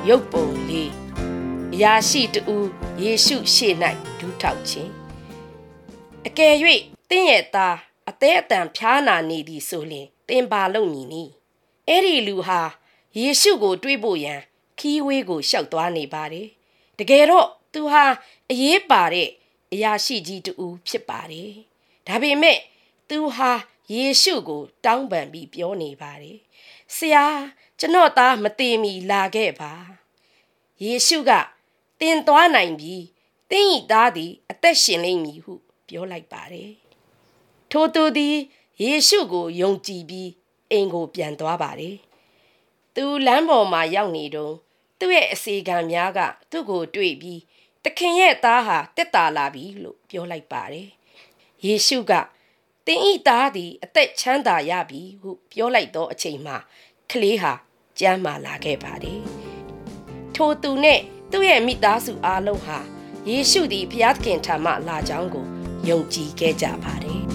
ရုပ်ပုံလေးအရာရှိတူယေရှုရှေ့၌ဒူးထောက်ခြင်းအကယ်၍သင်ရဲ့သားအသေးအတန်ဖျားနာနေသည်ဆိုလျှင်သင်ပါလုပ်မည်နီအဲ့ဒီလူဟာယေရှုကိုတွေးဖို့ရန်ခီးဝေးကိုရှောက်သွားနေပါတယ်တကယ်တော့သူဟာအရေးပါတဲ့အရာရှိကြီးတူဖြစ်ပါတယ်ဒါပေမဲ့သူဟာယေရှုကိုတောင်းပန်ပြီးပြောနေပါတယ်ဆရာကျွန်တော်သားမတည်မီလာခဲ့ပါယေရှုကသင်သွားနိုင်ပြီသင်ဤသားသည်အသက်ရှင်လိမ့်မည်ဟုပြောလိုက်ပါတယ်ထိုသူသည်ယေရှုကိုယုံကြည်ပြီးအိမ်ကိုပြန်သွားပါတယ်သူလမ်းပေါ်မှာရောက်နေတော့သူ့ရဲ့အစီကံများကသူ့ကိုတွေ့ပြီးသခင်ရဲ့သားဟာတက်တာလာပြီလို့ပြောလိုက်ပါတယ်ယေရှုကသင်ဤသားသည်အသက်ချမ်းသာရပြီဟုပြောလိုက်သောအချိန်မှာကလေးဟာကျမ်းမာလာခဲ့ပါတယ်ထိုသူနဲ့သူ့ရဲ့မိသားစုအားလုံးဟာယေရှုသည်ဘုရားသခင်ထံမှလာကြောင်းကိုယုံကြည်ခဲ့ကြပါတယ်